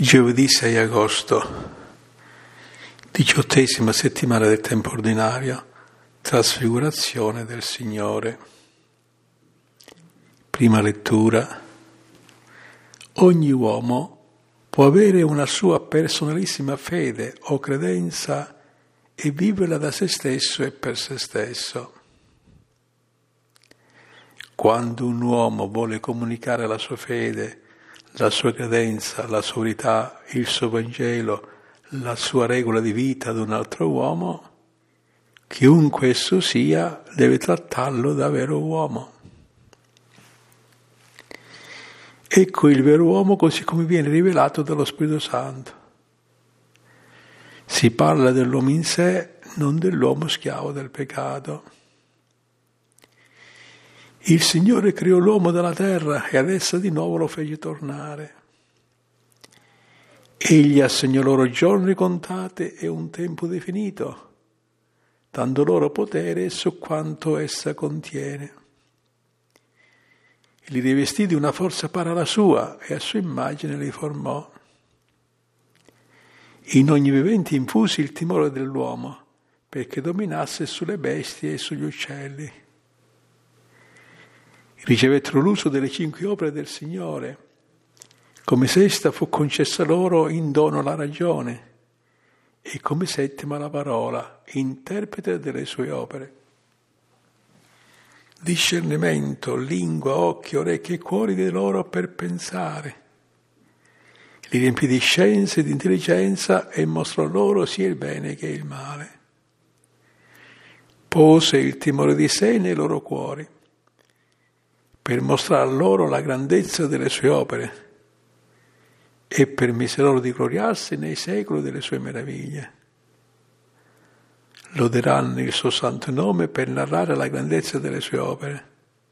Giovedì 6 agosto, 18ª settimana del tempo ordinario, trasfigurazione del Signore. Prima lettura. Ogni uomo può avere una sua personalissima fede o credenza e viverla da se stesso e per se stesso. Quando un uomo vuole comunicare la sua fede, la sua credenza, la sua verità, il suo Vangelo, la sua regola di vita ad un altro uomo, chiunque esso sia, deve trattarlo da vero uomo. Ecco il vero uomo così come viene rivelato dallo Spirito Santo. Si parla dell'uomo in sé, non dell'uomo schiavo del peccato. Il Signore creò l'uomo dalla terra e ad essa di nuovo lo fece tornare. Egli assegnò loro giorni contate e un tempo definito, dando loro potere su quanto essa contiene. Li rivestì di una forza pari alla sua e a sua immagine li formò. In ogni vivente infusi il timore dell'uomo, perché dominasse sulle bestie e sugli uccelli. Ricevettero l'uso delle 5 opere del Signore, come sesta fu concessa loro in dono la ragione e come settima la parola, interprete delle sue opere. Discernimento, lingua, occhi, orecchie e cuori di loro per pensare. Li riempì di scienza e di intelligenza e mostrò loro sia il bene che il male. Pose il timore di sé nei loro cuori, per mostrare loro la grandezza delle sue opere e permise loro di gloriarsi nei secoli delle sue meraviglie. Loderanno il suo santo nome per narrare la grandezza delle sue opere.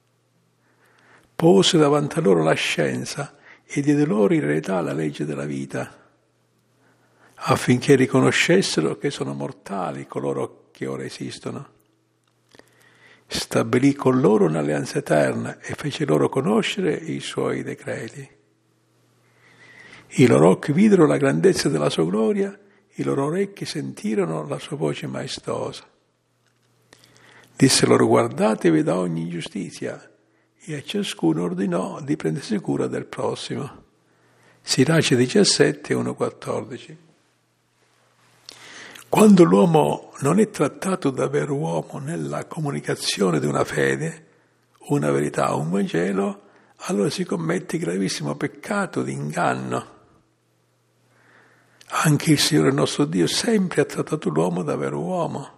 Pose davanti a loro la scienza e diede loro in realtà la legge della vita, affinché riconoscessero che sono mortali coloro che ora esistono. Stabilì con loro un'alleanza eterna e fece loro conoscere i suoi decreti. I loro occhi videro la grandezza della sua gloria, i loro orecchi sentirono la sua voce maestosa. Disse loro: guardatevi da ogni ingiustizia, e a ciascuno ordinò di prendersi cura del prossimo. Sirace 17, 1-14. Quando l'uomo non è trattato da vero uomo nella comunicazione di una fede, una verità, un Vangelo, allora si commette gravissimo peccato di inganno. Anche il Signore nostro Dio sempre ha trattato l'uomo da vero uomo.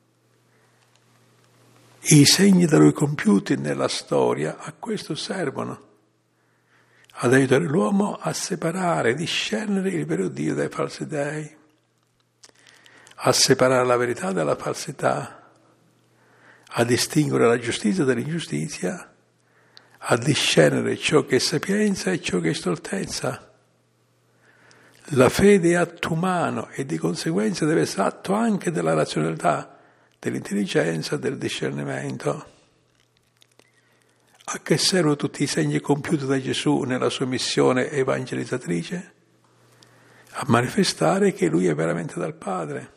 I segni da Lui compiuti nella storia a questo servono, ad aiutare l'uomo a separare, discernere il vero Dio dai falsi dei, a separare la verità dalla falsità, a distinguere la giustizia dall'ingiustizia, a discernere ciò che è sapienza e ciò che è stoltezza. La fede è atto umano e di conseguenza deve essere atto anche della razionalità, dell'intelligenza, del discernimento. A che servono tutti i segni compiuti da Gesù nella sua missione evangelizzatrice? A manifestare che Lui è veramente dal Padre.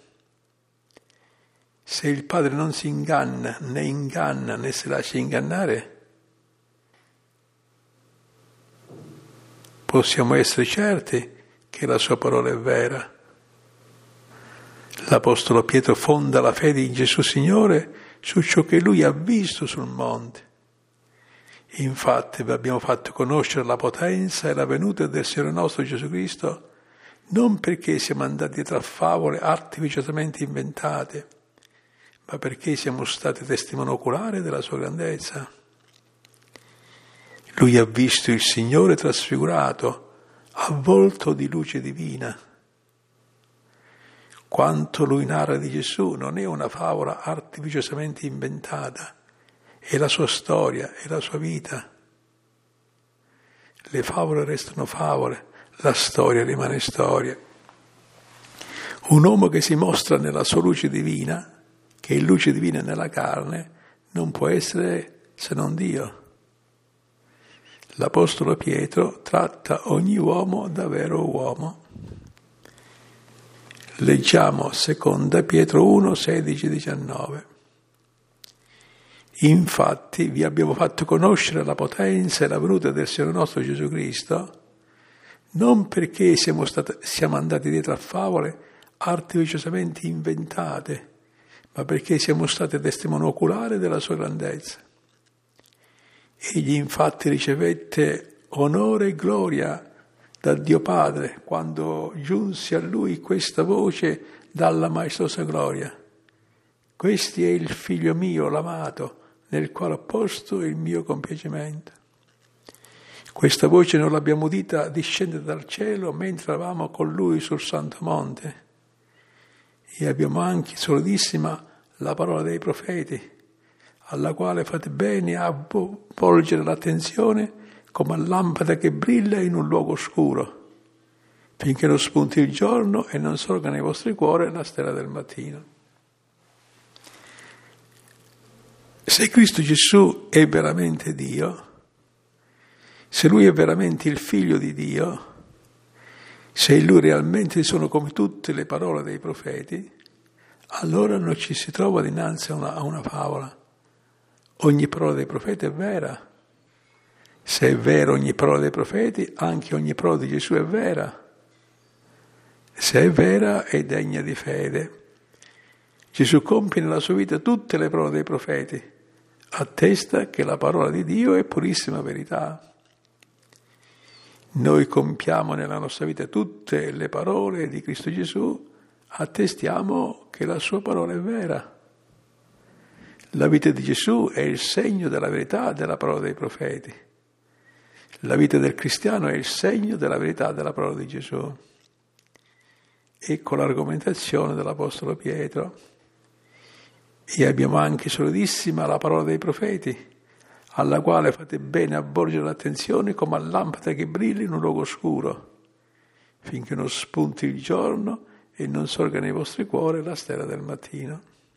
Se il Padre non si inganna né si lascia ingannare, possiamo essere certi che la sua parola è vera. L'Apostolo Pietro fonda la fede in Gesù Signore su ciò che Lui ha visto sul monte. Infatti vi abbiamo fatto conoscere la potenza e la venuta del Signore nostro Gesù Cristo, non perché siamo andati tra favole artificiosamente inventate, ma perché siamo stati testimoni oculari della sua grandezza. Lui ha visto il Signore trasfigurato, avvolto di luce divina. Quanto Lui narra di Gesù non è una favola artificiosamente inventata, è la sua storia, è la sua vita. Le favole restano favole, la storia rimane storia. Un uomo che si mostra nella sua luce divina, che è luce divina nella carne, non può essere se non Dio. L'Apostolo Pietro tratta ogni uomo da vero uomo. Leggiamo seconda Pietro 1, 16, 19. Infatti vi abbiamo fatto conoscere la potenza e la venuta del Signore nostro Gesù Cristo, non perché siamo andati dietro a favole artificiosamente inventate, ma perché siamo stati testimoni oculari della sua grandezza. Egli infatti ricevette onore e gloria da Dio Padre quando giunse a lui questa voce dalla maestosa gloria. Questi è il figlio mio, l'amato, nel quale ho posto il mio compiacimento. Questa voce non l'abbiamo udita discendere dal cielo mentre eravamo con lui sul Santo Monte. E abbiamo anche solidissima la parola dei profeti, alla quale fate bene a volgere l'attenzione come a lampada che brilla in un luogo oscuro, finché non spunti il giorno e non sorga nei vostri cuori la stella del mattino. Se Cristo Gesù è veramente Dio, se Lui è veramente il Figlio di Dio, se in Lui realmente sono come tutte le parole dei profeti, allora non ci si trova dinanzi a una favola. Ogni parola dei profeti è vera. Se è vero ogni parola dei profeti, anche ogni parola di Gesù è vera. Se è vera, è degna di fede. Gesù compie nella sua vita tutte le parole dei profeti, attesta che la parola di Dio è purissima verità. Noi compiamo nella nostra vita tutte le parole di Cristo Gesù, attestiamo che la sua parola è vera. La vita di Gesù è il segno della verità della parola dei profeti. La vita del cristiano è il segno della verità della parola di Gesù. Ecco l'argomentazione dell'Apostolo Pietro. E abbiamo anche solidissima la parola dei profeti, alla quale fate bene a volgere l'attenzione come a lampada che brilla in un luogo oscuro, finché non spunti il giorno e non sorga nei vostri cuori la stella del mattino.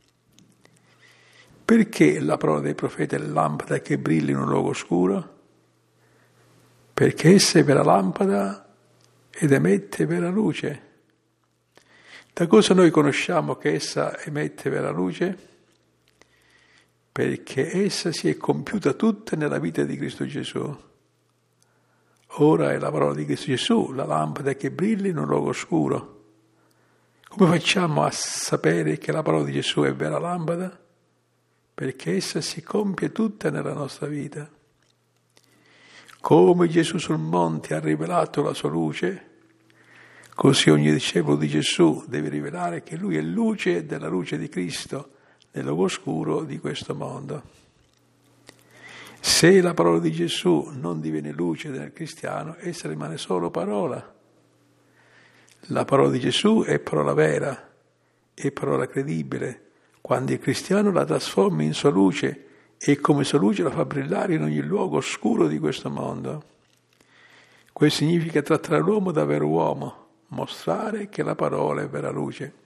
Perché la parola dei profeti è lampada che brilla in un luogo oscuro? Perché essa è vera lampada ed emette vera luce. Da cosa noi conosciamo che essa emette vera luce? Perché essa si è compiuta tutta nella vita di Cristo Gesù. Ora è la parola di Cristo Gesù, la lampada che brilla in un luogo oscuro. Come facciamo a sapere che la parola di Gesù è vera lampada? Perché essa si compie tutta nella nostra vita. Come Gesù sul monte ha rivelato la sua luce, così ogni discepolo di Gesù deve rivelare che Lui è luce della luce di Cristo nel luogo oscuro di questo mondo. Se la parola di Gesù non diviene luce nel cristiano, essa rimane solo parola. La parola di Gesù è parola vera, è parola credibile, quando il cristiano la trasforma in sua luce e come sua luce la fa brillare in ogni luogo oscuro di questo mondo. Questo significa trattare l'uomo da vero uomo, mostrare che la parola è vera luce.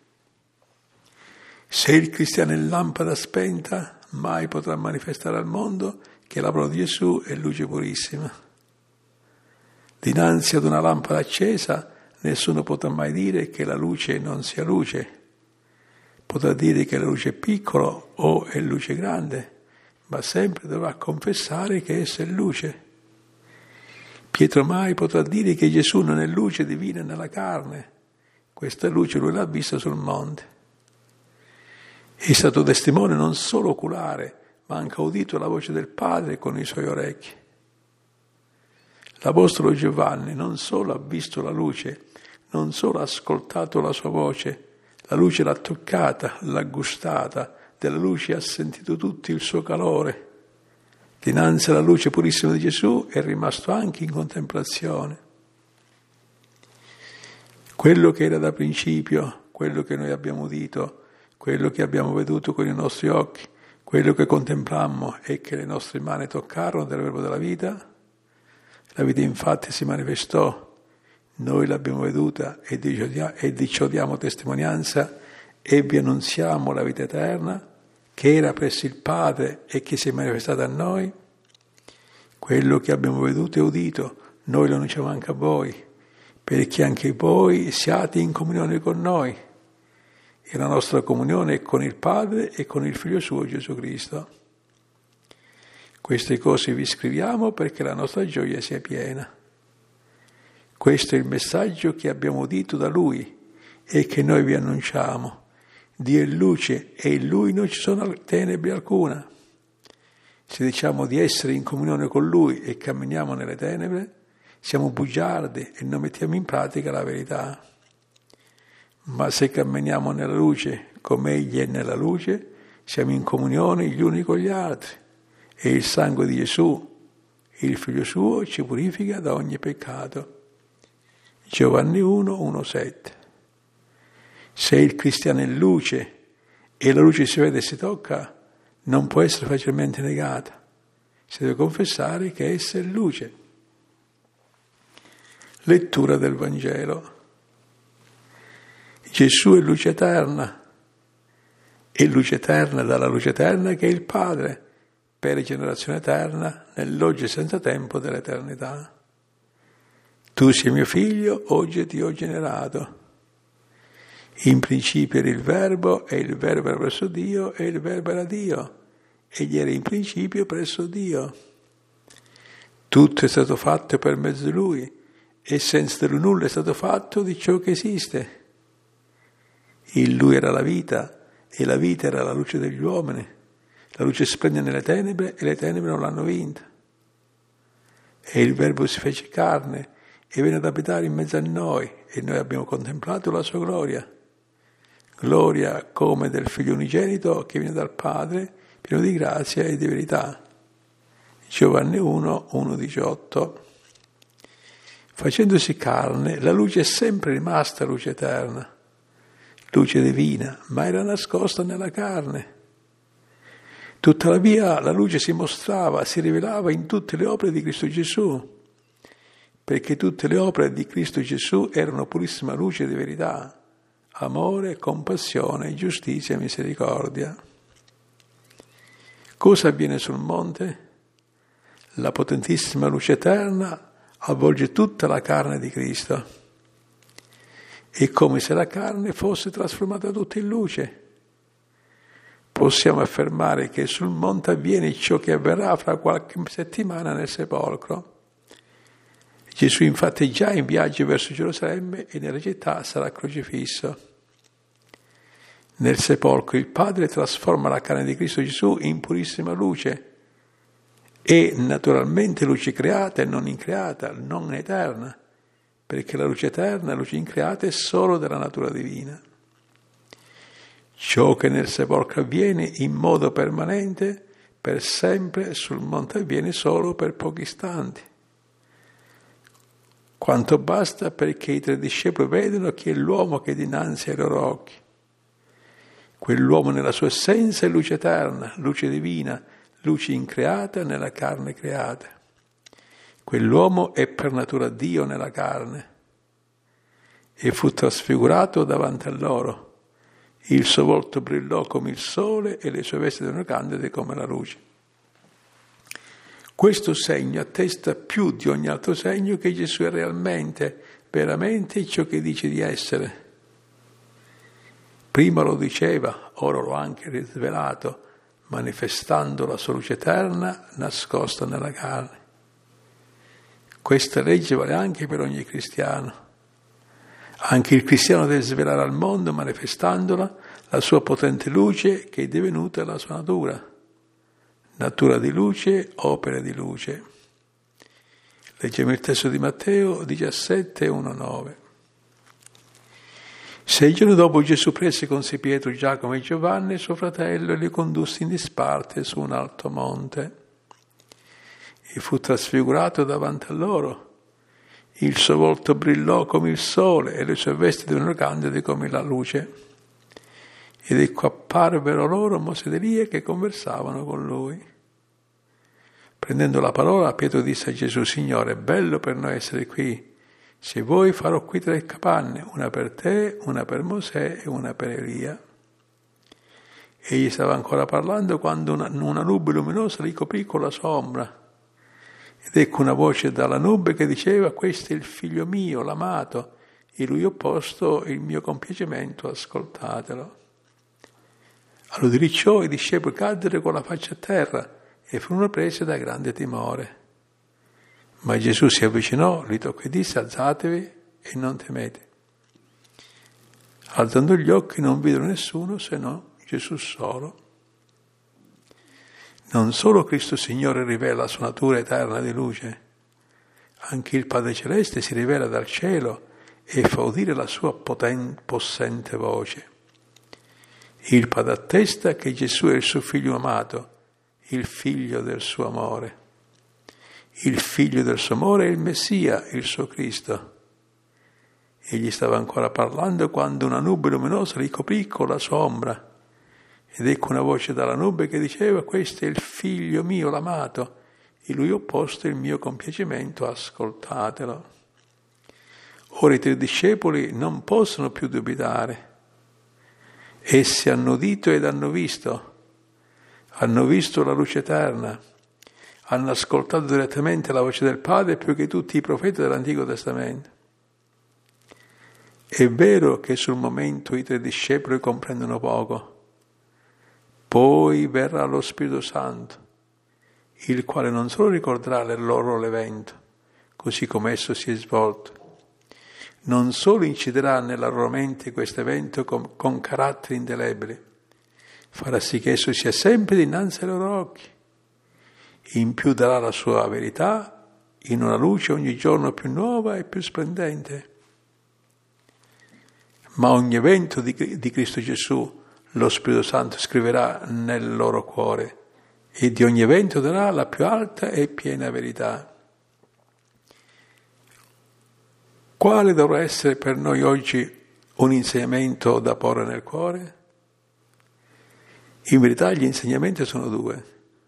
Se il cristiano è lampada spenta, mai potrà manifestare al mondo che la parola di Gesù è luce purissima. Dinanzi ad una lampada accesa, nessuno potrà mai dire che la luce non sia luce. Potrà dire che la luce è piccola o è luce grande, ma sempre dovrà confessare che essa è luce. Pietro mai potrà dire che Gesù non è luce divina nella carne. Questa luce lui l'ha vista sul monte. È stato testimone non solo oculare, ma anche udito la voce del Padre con i suoi orecchi. L'Apostolo Giovanni non solo ha visto la luce, non solo ha ascoltato la sua voce, la luce l'ha toccata, l'ha gustata, della luce ha sentito tutto il suo calore. Dinanzi alla luce purissima di Gesù è rimasto anche in contemplazione. Quello che era da principio, quello che noi abbiamo udito, quello che abbiamo veduto con i nostri occhi, quello che contemplammo e che le nostre mani toccarono del verbo della vita, la vita infatti si manifestò, noi l'abbiamo veduta e di ciò diamo testimonianza e vi annunziamo la vita eterna che era presso il Padre e che si è manifestata a noi. Quello che abbiamo veduto e udito, noi lo annunciamo anche a voi, perché anche voi siate in comunione con noi. e la nostra comunione è con il Padre e con il Figlio suo Gesù Cristo. Queste cose vi scriviamo perché la nostra gioia sia piena. Questo è il messaggio che abbiamo udito da Lui e che noi vi annunciamo. Dio è luce e in Lui non ci sono tenebre alcuna. Se diciamo di essere in comunione con Lui e camminiamo nelle tenebre, siamo bugiardi e non mettiamo in pratica la verità. Ma se camminiamo nella luce come Egli è nella luce, siamo in comunione gli uni con gli altri e il sangue di Gesù, il Figlio suo, ci purifica da ogni peccato. Giovanni 1, 1, 7. Se il cristiano è luce e la luce si vede e si tocca, non può essere facilmente negata. Si deve confessare che essa è luce. Lettura del Vangelo. Gesù è luce eterna, e luce eterna dalla luce eterna che è il Padre, per generazione eterna, nell'oggi senza tempo dell'eternità. Tu sei mio figlio, oggi ti ho generato. In principio era il Verbo, e il Verbo era presso Dio, e il Verbo era Dio. Egli era in principio presso Dio. Tutto è stato fatto per mezzo di Lui, e senza di Lui nulla è stato fatto di ciò che esiste. In Lui era la vita, e la vita era la luce degli uomini. La luce splende nelle tenebre, e le tenebre non l'hanno vinta. E il Verbo si fece carne, e venne ad abitare in mezzo a noi, e noi abbiamo contemplato la sua gloria. Gloria come del Figlio unigenito che viene dal Padre, pieno di grazia e di verità. Giovanni 1, 1, 18. Facendosi carne, la luce è sempre rimasta luce eterna, luce divina, ma era nascosta nella carne. Tuttavia la luce si mostrava, si rivelava in tutte le opere di Cristo Gesù, perché tutte le opere di Cristo Gesù erano purissima luce di verità, amore, compassione, giustizia e misericordia. Cosa avviene sul monte? La potentissima luce eterna avvolge tutta la carne di Cristo. È come se la carne fosse trasformata tutta in luce. Possiamo affermare che sul monte avviene ciò che avverrà fra qualche settimana nel sepolcro. Gesù infatti è già in viaggio verso Gerusalemme e nella città sarà crocifisso. Nel sepolcro il Padre trasforma la carne di Cristo Gesù in purissima luce e naturalmente luce creata e non increata, non eterna, perché la luce eterna, la luce increata è solo della natura divina. Ciò che nel sepolcro avviene in modo permanente, per sempre, sul monte avviene solo per pochi istanti. Quanto basta perché i tre discepoli vedano chi è l'uomo che è dinanzi ai loro occhi. Quell'uomo nella sua essenza è luce eterna, luce divina, luce increata nella carne creata. Quell'uomo è per natura Dio nella carne e fu trasfigurato davanti a loro. Il suo volto brillò come il sole e le sue vesti erano candide come la luce. Questo segno attesta più di ogni altro segno che Gesù è realmente, veramente ciò che dice di essere. Prima lo diceva, ora lo ha anche rivelato, manifestando la sua luce eterna nascosta nella carne. Questa legge vale anche per ogni cristiano. Anche il cristiano deve svelare al mondo, manifestandola, la sua potente luce che è divenuta la sua natura. Natura di luce, opere di luce. Leggiamo il testo di Matteo 17, 1, 9. 6 giorni dopo Gesù prese con sé Pietro, Giacomo e Giovanni, suo fratello, e li condusse in disparte su un alto monte. E fu trasfigurato davanti a loro. Il suo volto brillò come il sole e le sue vesti divennero candide come la luce. Ed ecco apparvero loro Mosè ed Elia che conversavano con lui. Prendendo la parola, Pietro disse a Gesù: Signore, è bello per noi essere qui. Se vuoi farò qui 3 capanne, una per te, una per Mosè e una per Elia. Egli stava ancora parlando quando una nube luminosa li coprì con la sua ombra. Ed ecco una voce dalla nube che diceva: questo è il figlio mio, l'amato, in lui ho posto il mio compiacimento, ascoltatelo. All'udire ciò i discepoli caddero con la faccia a terra e furono presi da grande timore. Ma Gesù si avvicinò, li toccò e disse: alzatevi e non temete. Alzando gli occhi non videro nessuno se no Gesù solo. Non solo Cristo Signore rivela la sua natura eterna di luce, anche il Padre Celeste si rivela dal cielo e fa udire la sua possente voce. Il Padre attesta che Gesù è il suo Figlio amato, il Figlio del suo amore. Il Figlio del suo amore è il Messia, il suo Cristo. Egli stava ancora parlando quando una nube luminosa li coprì con la sua ombra. Ed ecco una voce dalla nube che diceva: questo è il Figlio mio, l'amato, in lui ho posto il mio compiacimento, ascoltatelo. Ora i 3 discepoli non possono più dubitare. Essi hanno udito ed hanno visto la luce eterna, hanno ascoltato direttamente la voce del Padre più che tutti i profeti dell'Antico Testamento. È vero che sul momento i 3 discepoli comprendono poco, poi verrà lo Spirito Santo, il quale non solo ricorderà loro l'evento, così come esso si è svolto, non solo inciderà nella loro mente questo evento con caratteri indelebili, farà sì che esso sia sempre dinanzi ai loro occhi. In più darà la sua verità in una luce ogni giorno più nuova e più splendente. Ma ogni evento di Cristo Gesù lo Spirito Santo scriverà nel loro cuore e di ogni evento darà la più alta e piena verità. Quale dovrà essere per noi oggi un insegnamento da porre nel cuore? In verità gli insegnamenti sono 2.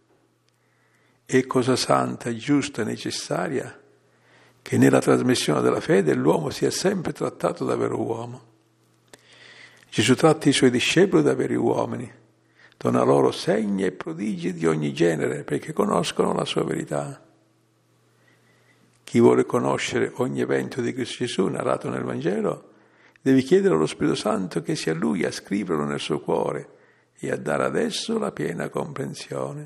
È cosa santa, giusta e necessaria che nella trasmissione della fede l'uomo sia sempre trattato da vero uomo. Gesù tratta i suoi discepoli da veri uomini, dona loro segni e prodigi di ogni genere perché conoscono la sua verità. Chi vuole conoscere ogni evento di Cristo Gesù narrato nel Vangelo deve chiedere allo Spirito Santo che sia Lui a scriverlo nel suo cuore e a dare ad esso la piena comprensione.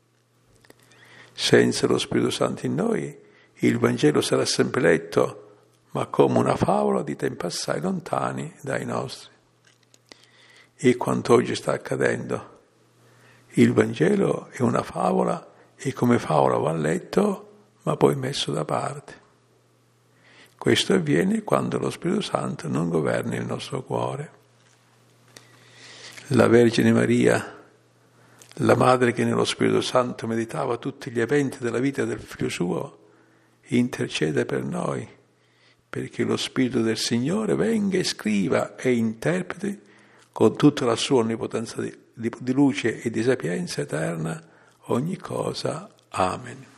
Senza lo Spirito Santo in noi, il Vangelo sarà sempre letto, ma come una favola di tempi assai lontani dai nostri. E quanto oggi sta accadendo. Il Vangelo è una favola e come favola va letto, ma poi messo da parte. Questo avviene quando lo Spirito Santo non governa il nostro cuore. La Vergine Maria, la Madre che nello Spirito Santo meditava tutti gli eventi della vita del Figlio suo, intercede per noi, perché lo Spirito del Signore venga e scriva e interpreti con tutta la sua onnipotenza di luce e di sapienza eterna ogni cosa. Amen.